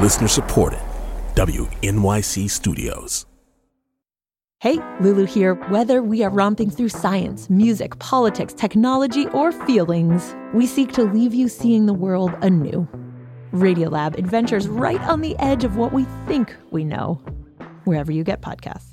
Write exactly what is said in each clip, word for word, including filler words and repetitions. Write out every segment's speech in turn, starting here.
Listener supported. W N Y C Studios. Hey, Lulu here. Whether we are romping through science, music, politics, technology, or feelings, we seek to leave you seeing the world anew. Radiolab adventures right on the edge of what we think we know, wherever you get podcasts.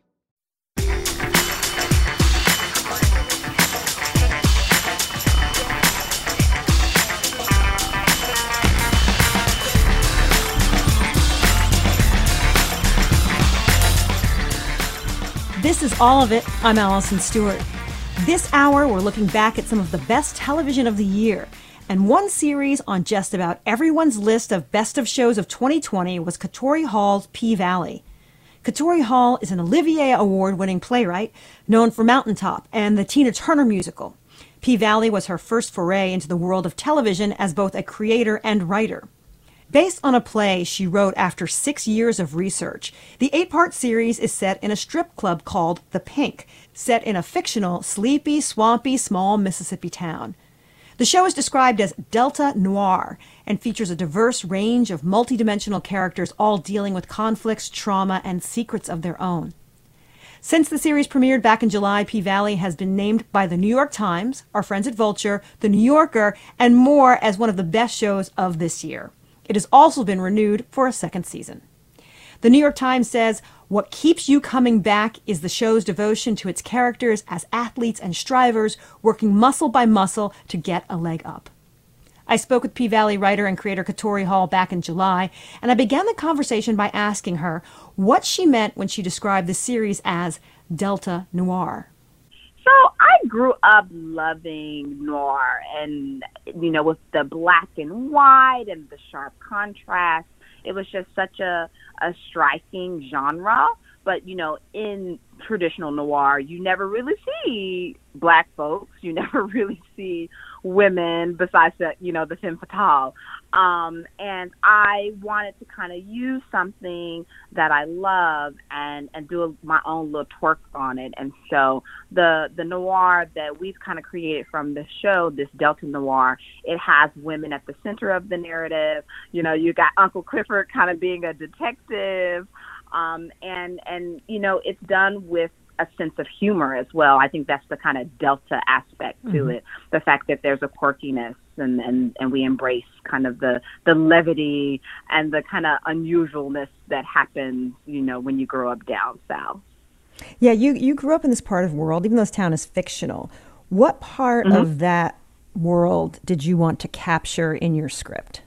This is All of It. I'm Allison Stewart. This hour, we're looking back at some of the best television of the year. And one series on just about everyone's list of best of shows of twenty twenty was Katori Hall's P-Valley. Katori Hall is an Olivier Award-winning playwright known for Mountaintop and the Tina Turner musical. P-Valley was her first foray into the world of television as both a creator and writer. Based on a play she wrote after six years of research, the eight-part series is set in a strip club called The Pink, set in a fictional, sleepy, swampy, small Mississippi town. The show is described as Delta Noir and features a diverse range of multidimensional characters all dealing with conflicts, trauma, and secrets of their own. Since the series premiered back in July, P-Valley has been named by the New York Times, our friends at Vulture, The New Yorker, and more as one of the best shows of this year. It has also been renewed for a second season. The New York Times says, what keeps you coming back is the show's devotion to its characters as athletes and strivers working muscle by muscle to get a leg up. I spoke with P-Valley writer and creator Katori Hall back in July, and I began the conversation by asking her what she meant when she described the series as Delta Noir. So I grew up loving noir and, you know, with the black and white and the sharp contrast. It was just such a, a striking genre. But, you know, in traditional noir, you never really see black folks. You never really see women besides the, you know, the femme fatale. Um, and I wanted to kind of use something that I love and, and do a, my own little twerk on it. And so the, the noir that we've kind of created from the show, this Delta Noir, it has women at the center of the narrative. You know, you got Uncle Clifford kind of being a detective. Um, and, and, you know, it's done with a sense of humor as well. I think that's the kind of Delta aspect to mm-hmm. it. The fact that there's a quirkiness and, and, and we embrace kind of the, the levity and the kind of unusualness that happens, you know, when you grow up down south. Yeah, you, you grew up in this part of the world, even though this town is fictional. What part mm-hmm. of that world did you want to capture in your script?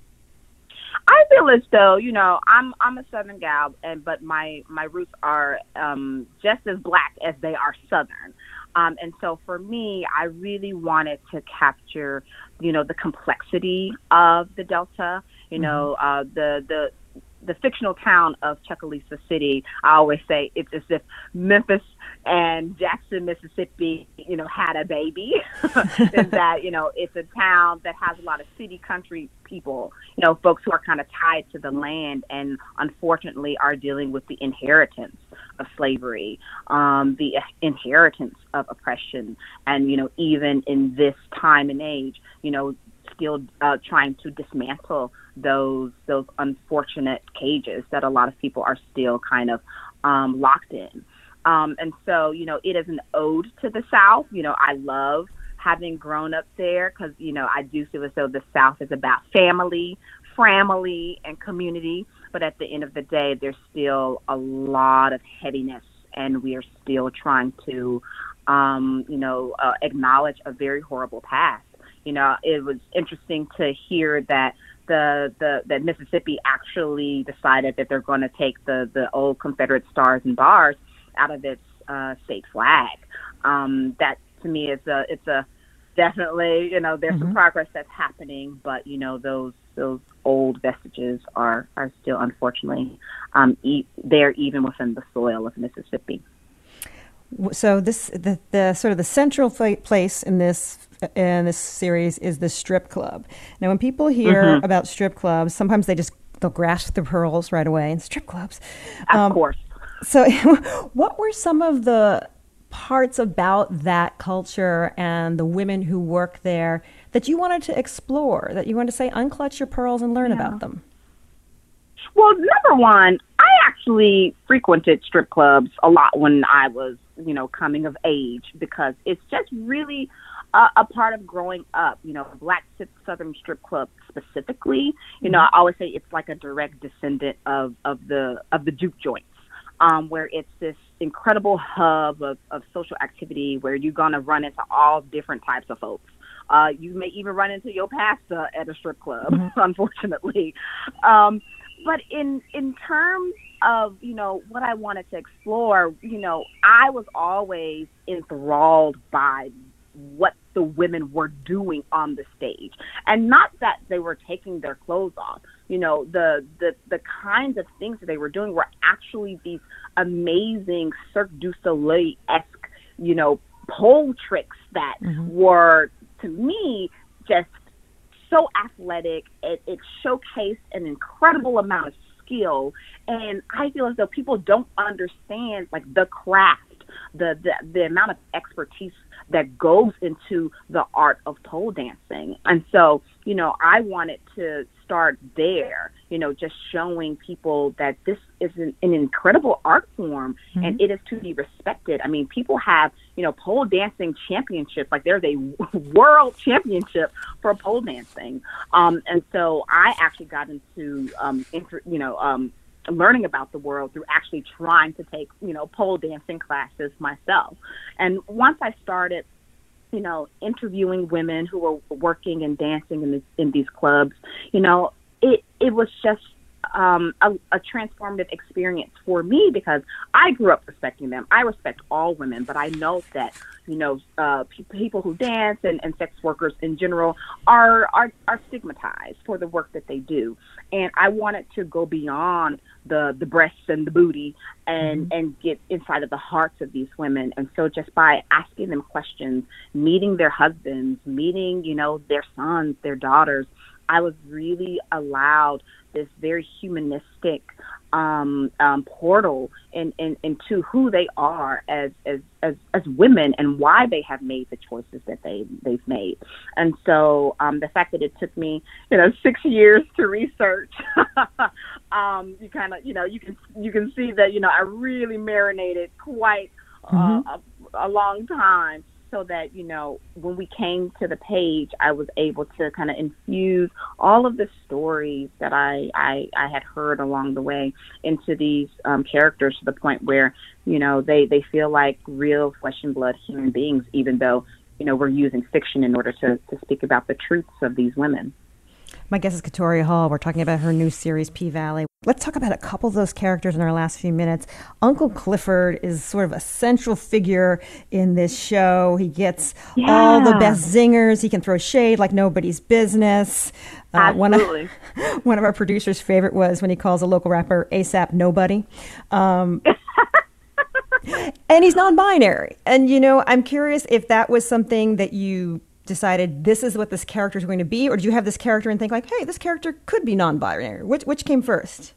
I feel as though, you know, I'm I'm a Southern gal, and but my, my roots are um, just as black as they are Southern. Um, and so for me, I really wanted to capture, you know, the complexity of the Delta, you know, uh, the, the, the fictional town of Chucalissa City. I always say it's as if Memphis and Jackson, Mississippi, you know, had a baby. And that, you know, it's a town that has a lot of city country people, you know, folks who are kind of tied to the land and unfortunately are dealing with the inheritance of slavery, um, the inheritance of oppression. And, you know, even in this time and age, you know, still uh, trying to dismantle those those unfortunate cages that a lot of people are still kind of um, locked in. Um, and so, you know, it is an ode to the South. You know, I love having grown up there because, you know, I do feel as though the South is about family, family, and community. But at the end of the day, there's still a lot of heaviness, and we are still trying to, um, you know, uh, acknowledge a very horrible past. You know, it was interesting to hear that the the that Mississippi actually decided that they're going to take the, the old Confederate stars and bars out of its uh, state flag. Um, that to me is a it's a definitely, you know, there's mm-hmm. some progress that's happening, but you know those those old vestiges are are still unfortunately um, e- there even within the soil of Mississippi. So this the, the sort of the central place in this in this series is the strip club. Now, when people hear mm-hmm. about strip clubs, sometimes they just they'll grasp the pearls right away in strip clubs. Of um, course. So, what were some of the parts about that culture and the women who work there that you wanted to explore? That you wanted to say, unclutch your pearls and learn yeah. about them? Well, number one, I actually frequented strip clubs a lot when I was, you know, coming of age, because it's just really a, a part of growing up. You know, Black Southern strip club specifically. You know, I always say it's like a direct descendant of, of the of the juke joints, um, where it's this incredible hub of, of social activity where you're gonna run into all different types of folks. Uh, you may even run into your pastor at a strip club, mm-hmm. unfortunately. Um, But in in terms of, you know, what I wanted to explore, you know, I was always enthralled by what the women were doing on the stage. And not that they were taking their clothes off. You know, the, the, the kinds of things that they were doing were actually these amazing Cirque du Soleil-esque, you know, pole tricks that mm-hmm. were, to me, just so athletic. It, it showcased an incredible amount of skill, and I feel as though people don't understand like the craft, the the, the amount of expertise that goes into the art of pole dancing. And so, you know, I wanted to start there, you know, just showing people that this is an, an incredible art form, mm-hmm. and it is to be respected. I mean, people have, you know, pole dancing championships, like there's a world championship for pole dancing. Um, and so I actually got into, um, inter, you know, um, learning about the world through actually trying to take, you know, pole dancing classes myself. And once I started, you know, interviewing women who were working and dancing in, this, in these clubs, you know, it, it was just um, a, a transformative experience for me, because I grew up respecting them. I respect all women, but I know that, you know, uh, pe- people who dance and, and sex workers in general are, are are stigmatized for the work that they do. And I wanted to go beyond the, the breasts and the booty and, mm-hmm. and get inside of the hearts of these women. And so just by asking them questions, meeting their husbands, meeting, you know, their sons, their daughters, I was really allowed this very humanistic um, um, portal in, in, into who they are as, as, as, as women and why they have made the choices that they, they've made. And so um, the fact that it took me, you know, six years to research, um, you kind of, you know, you can, you can see that, you know, I really marinated quite uh, mm-hmm. a, a long time, so that, you know, when we came to the page, I was able to kind of infuse all of the stories that I, I, I had heard along the way into these um, characters, to the point where, you know, they, they feel like real flesh and blood human beings, even though, you know, we're using fiction in order to, to speak about the truths of these women. My guest is Katoria Hall. We're talking about her new series, P-Valley. Let's talk about a couple of those characters in our last few minutes. Uncle Clifford is sort of a central figure in this show. He gets yeah. all the best zingers. He can throw shade like nobody's business. Uh, Absolutely. One of, one of our producers' favorite was when he calls a local rapper ASAP Nobody. Um, and he's non-binary. And, you know, I'm curious if that was something that you decided this is what this character is going to be, or did you have this character and think like, hey, this character could be non-binary? Which which came first?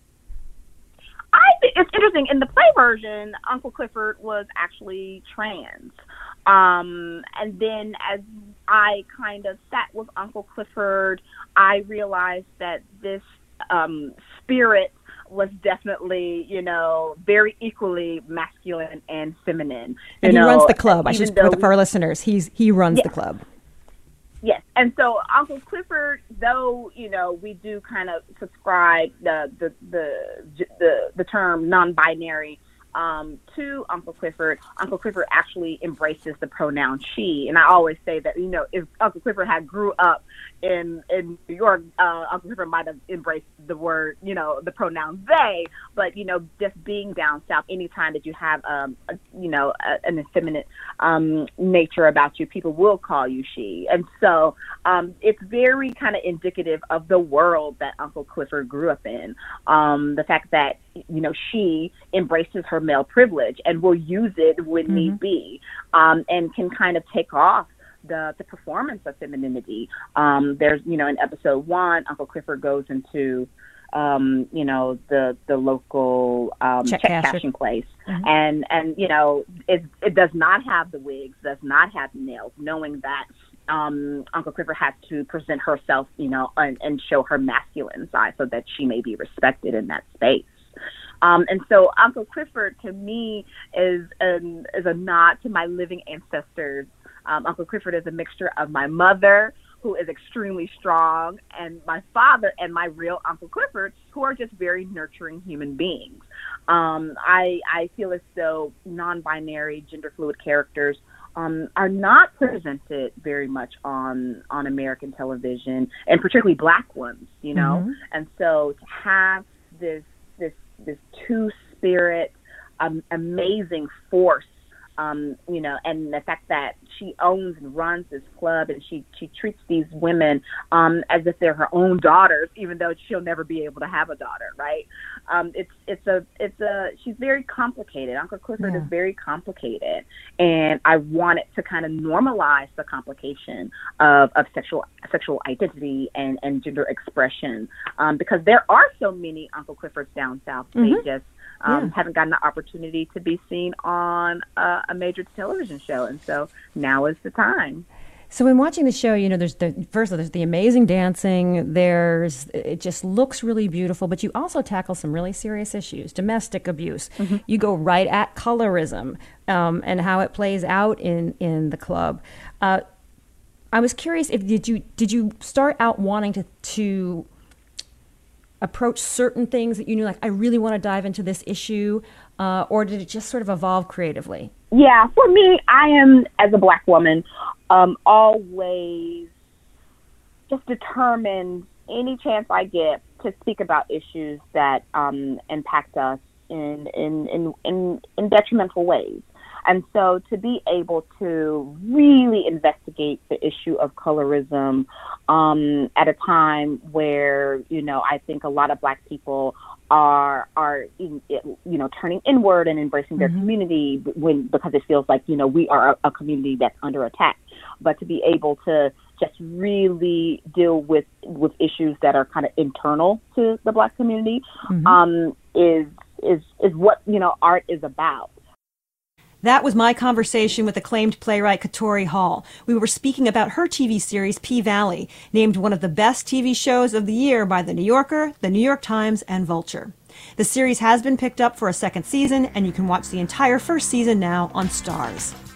I think it's interesting. In the play version, Uncle Clifford was actually trans. Um, and then as I kind of sat with Uncle Clifford, I realized that this um, spirit was definitely, you know, very equally masculine and feminine. And you he know, runs the club. I should for, we, for our listeners, he's he runs yeah. the club. Yes, and so Uncle Clifford, though, you know, we do kind of subscribe the the the the, the term non-binary um, to Uncle Clifford. Uncle Clifford actually embraces the pronoun she, and I always say that, you know, if Uncle Clifford had grew up in in New York, uh, Uncle Clifford might have embraced the word, you know, the pronoun they. But, you know, just being down south, anytime that you have, um, a, you know, a, an effeminate um, nature about you, people will call you she. And so um, it's very kind of indicative of the world that Uncle Clifford grew up in. Um, the fact that, you know, she embraces her male privilege and will use it when mm-hmm. need be, um, and can kind of take off the the performance of femininity. Um, there's, you know, in episode one, Uncle Clifford goes into, um, you know, the the local um, check, check cashing place, mm-hmm. and and you know, it it does not have the wigs, does not have the nails, knowing that um, Uncle Clifford has to present herself, you know, and, and show her masculine side so that she may be respected in that space. Um, and so Uncle Clifford, to me, is an, is a nod to my living ancestors. Um, Uncle Clifford is a mixture of my mother, who is extremely strong, and my father and my real Uncle Clifford, who are just very nurturing human beings. Um, I, I feel as though non-binary, gender-fluid characters um, are not presented very much on on American television, and particularly Black ones, you know. Mm-hmm. And so to have this this this two-spirit, um, amazing force, Um, you know, and the fact that she owns and runs this club, and she, she treats these women um, as if they're her own daughters, even though she'll never be able to have a daughter, right? Um, it's it's a it's a she's very complicated. Uncle Clifford yeah. is very complicated, and I wanted to kind of normalize the complication of, of sexual sexual identity and, and gender expression, um, because there are so many Uncle Cliffords down south. Mm-hmm. They just Um, yeah. haven't gotten the opportunity to be seen on uh, a major television show, and so now is the time. So in watching the show, you know, there's the first there's the amazing dancing. There's it just looks really beautiful, but you also tackle some really serious issues, domestic abuse. Mm-hmm. You go right at colorism um, and how it plays out in in the club. Uh, I was curious if did you did you start out wanting to to approach certain things that you knew, like, I really want to dive into this issue, uh, or did it just sort of evolve creatively? Yeah, for me, I am, as a Black woman, um, always just determined any chance I get to speak about issues that um, impact us in, in, in, in, in detrimental ways. And so to be able to really investigate the issue of colorism um, at a time where, you know, I think a lot of Black people are, are in, you know, turning inward and embracing their mm-hmm. community when because it feels like, you know, we are a, a community that's under attack. But to be able to just really deal with, with issues that are kind of internal to the Black community mm-hmm. um, is, is, is what, you know, art is about. That was my conversation with acclaimed playwright Katori Hall. We were speaking about her T V series, P-Valley, named one of the best T V shows of the year by The New Yorker, The New York Times, and Vulture. The series has been picked up for a second season, and you can watch the entire first season now on Starz.